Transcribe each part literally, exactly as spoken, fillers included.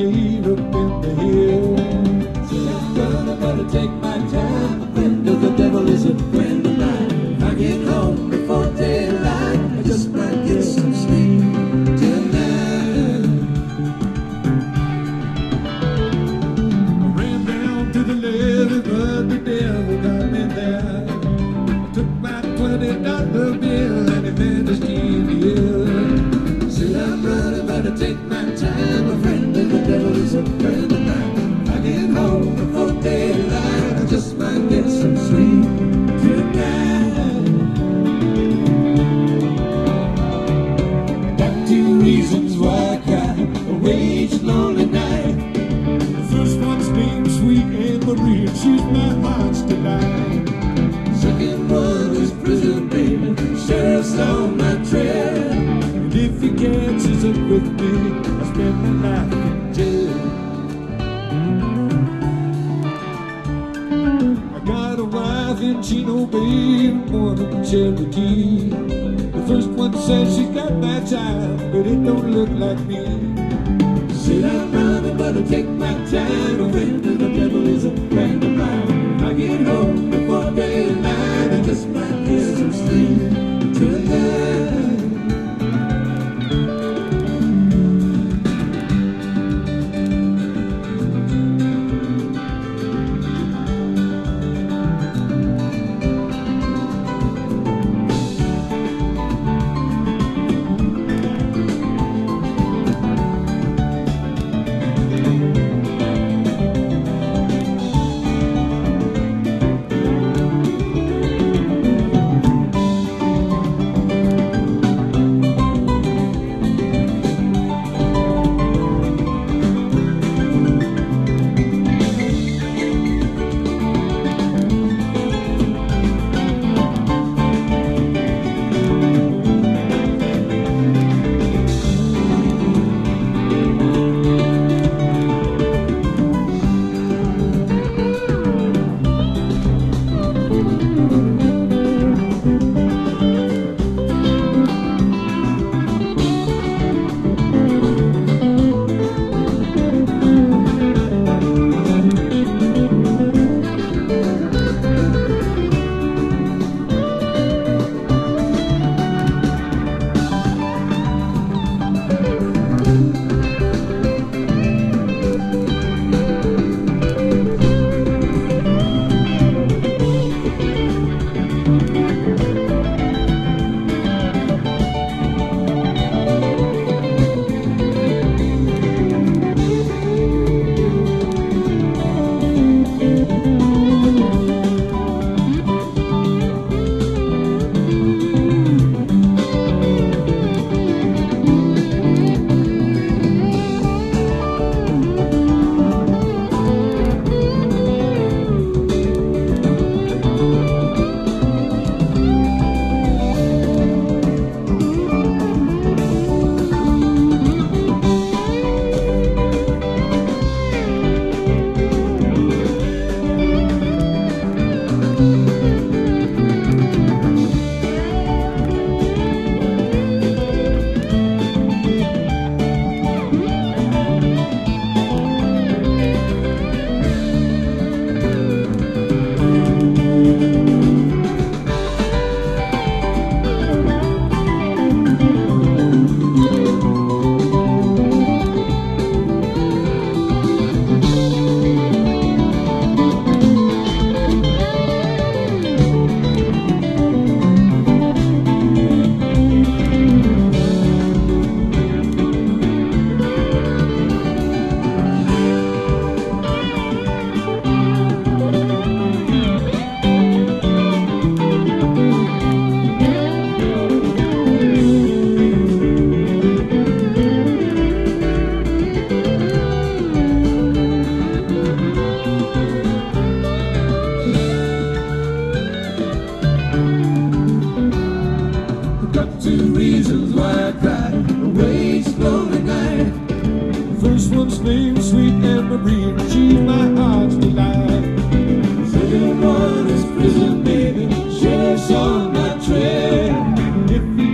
way up in the hill. Said I'm gonna, gonna take my time. A friend of the devil is a friend of mine. If I get home before daylight, I just might get some sleep tonight. I ran down to the levee, but the devil got me there. I took my twenty dollar bill and he vanished in the air. Said I'm running, but I take my time. A friend of the devil is a friend of mine. If I get home before daylight, I just might get some sleep tonight. Got two reasons why I cry a wage lonely night. The first one's named Sweet Anne Marie, and she's my heart's delight. Second one is prison, baby, sheriff's on my trail. And if he catches up with me, I spend my life in jail. I got a wife in Chino Bay and one in Cherokee. The first one says she got baptized, but it don't look like me. Said I'm running, but I take my time. A friend of the devil is a friend of mine. I get home before daylight, I just might get some sleep tonight.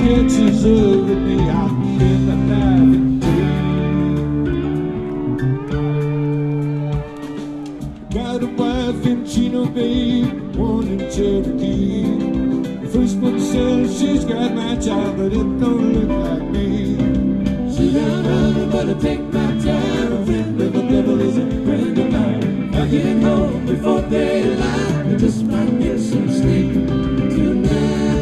deserve me, I've been alive in jail. got a wife in Chino Bay, one in Cherokee. The first one says she's got my child, but it don't look like me. She done run, but I take my time. A friend of the devil is a friend of mine. I get home before daylight, I just might get some sleep tonight.